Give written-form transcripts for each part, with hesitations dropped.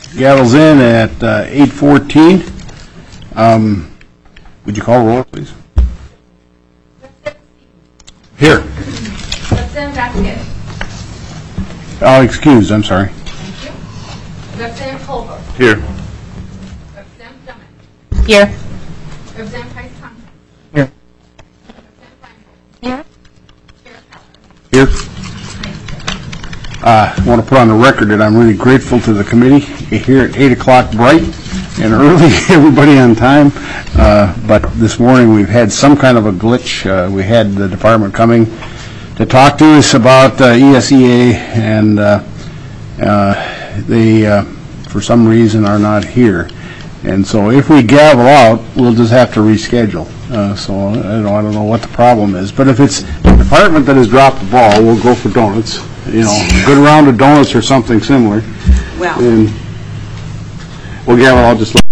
Gavel's in at 8:14. Would you call roll, please? Here. Representative Vasquez. I'll excuse, I'm sorry. Thank you. Representative Colbert. Here. Representative Dummett. Here. Representative Price Thompson. Here. Representative Reinbold. Here. Chair Keller. Here. I want to put on the record that I'm really grateful to the committee here at 8 o'clock bright and early, everybody on time. But this morning we've had some kind of a glitch. We had the department coming to talk to us about ESEA, and they, for some reason, are not here. And so if we gavel out, we'll just have to reschedule. So I don't know what the problem is. But if it's the department that has dropped the ball, we'll go for donuts. You know, a good round of donuts or something similar. Well. And we'll gavel out just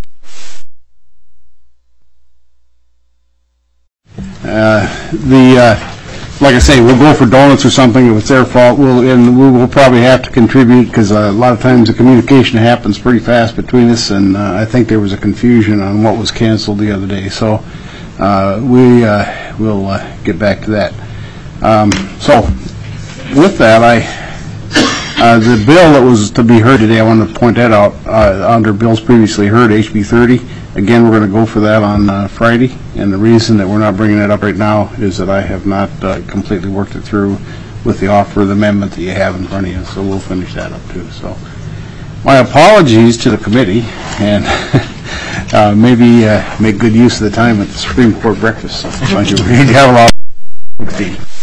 like I say, we'll go for donuts or something. If it's their fault, we'll probably have to contribute, because a lot of times the communication happens pretty fast between us, and I think there was a confusion on what was canceled the other day. So we will get back to that. So with that, the bill that was to be heard today, I wanted to point that out, under bills previously heard, HB 30. Again, we're going to go for that on Friday, and the reason that we're not bringing that up right now is that I have not completely worked it through with the offer of the amendment that you have in front of you, so we'll finish that up too. So my apologies to the committee, and maybe make good use of the time at the Supreme Court breakfast. So thank you. We have a lot of 16.